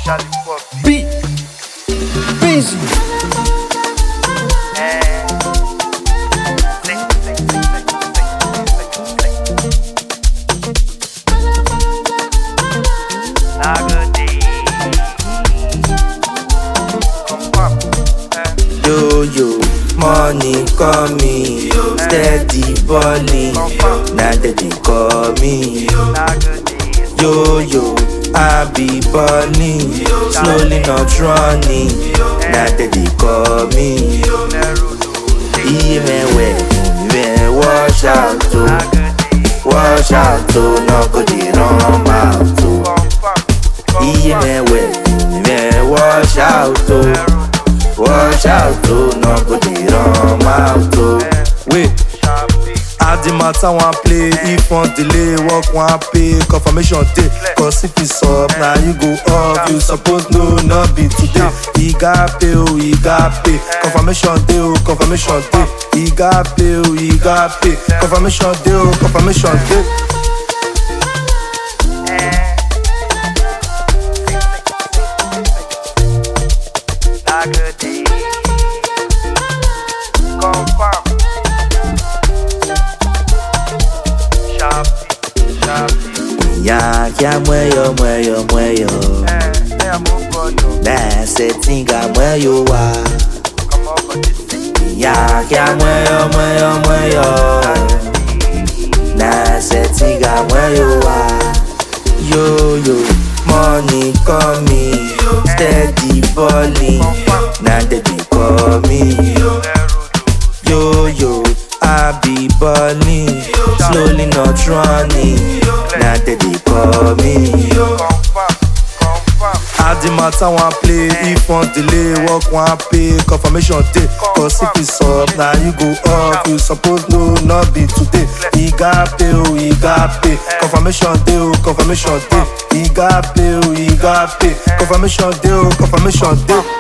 Beat Busy. Yo yo, money coming, steady balling. Now that they call me. Yo yo, I be balling, slowly not running. Now that they call me. Even when wash out to, no go dey run mouth to. Even when wash out to, no go dey run mouth to. Wait, add the matter one play. If one delay, work one pay. Confirmation day, cause if it's up, now you go up. You suppose no, not be today. He got pay, oh, he got pay. Confirmation day, oh, confirmation day. He got pay, oh, he got pay. Confirmation day, oh, confirmation day. Ya mueyo. Na setinga mueyo wa. Ya mueyo. Na setinga mueyo wa. Yo, money coming, steady balling. Now they call me. Yo, I be balling, slowly not running. Now they call me. Add the matter one play. If one delay, work one pay. Confirmation day, cause if it's up, now you go up. You suppose no, not be today. He got pay, oh, he got pay. Confirmation day, oh, confirmation day. He got pay, oh, he got pay. Confirmation day, oh, confirmation day.